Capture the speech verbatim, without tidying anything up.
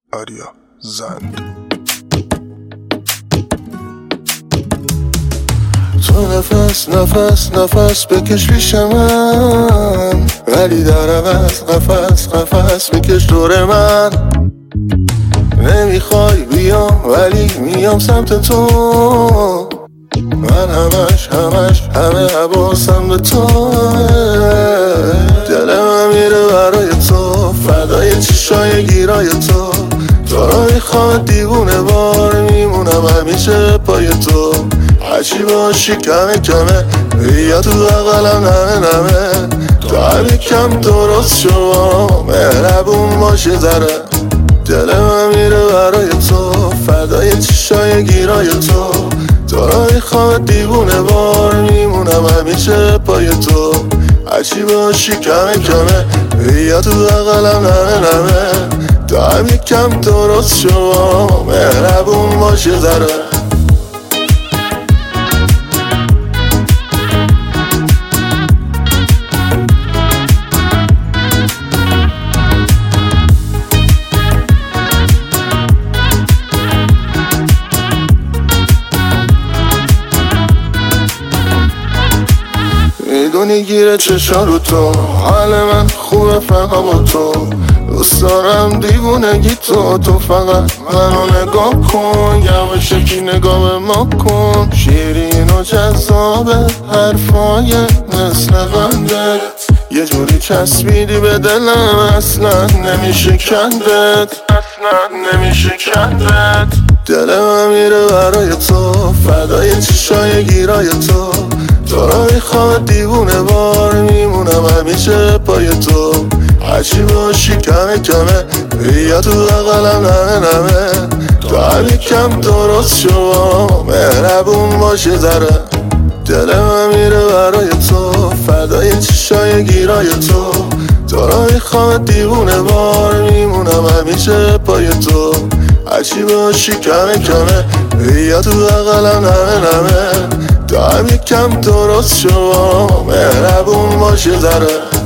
آریا زند. تو نفس نفس نفس بکش پیش من، ولی در عوض قفس قفس بکش دور من. نمیخوای بیام ولی میام سمت تو، من همش همش همه حواسم به تو. دلم میره برای تو، فدای چشای گیرای تو. تو رو میخوام دیوونه وار میمونم همیشه پای تو. هرچی باشی کمه کمه، بیا تو بغلم نمه نمه. تو هم کم درست شو، مهربون باشی ذره. دلم میره برای تو، فدای چشای گیرای تو. تو رو میخوام دیوونه وار میمونم همیشه پای تو. هرچی باشی کمه کمه، بیا تو بغلم نمه نمه. تو هم کم درست شو، مهربون باشی ذره. میدونی گیره چشا رو تو، حال من خوبه فقط با تو. دوست دارم دیوونگی تو، تو فقط منو نگاه کن. یواشکی نگاه به ما کن، شیرین و جذابه حرفای مثل قندت. یه جوری چسبیدی به دلم، اصلا نمیشه کندت، اصلا نمیشه کندت. دلم میره برای تو، فدای چشای گیرای تو. تو رو میخوام دیوونه وار میمونم همیشه پای تو. هرچی باشی کمه کمه، بیا تو بغلم نمه نمه. تو هم کم درست شو، مهربون باشی ذره. دلم میره برای تو، فدای چشای گیرای تو. تو رو میخوام دیوونه وار میمونم همیشه پای تو. هرچی باشی کمه کمه، بیا تو بغلم نمه نمه. تو هم کم درست شو، مهربون باشی ذره.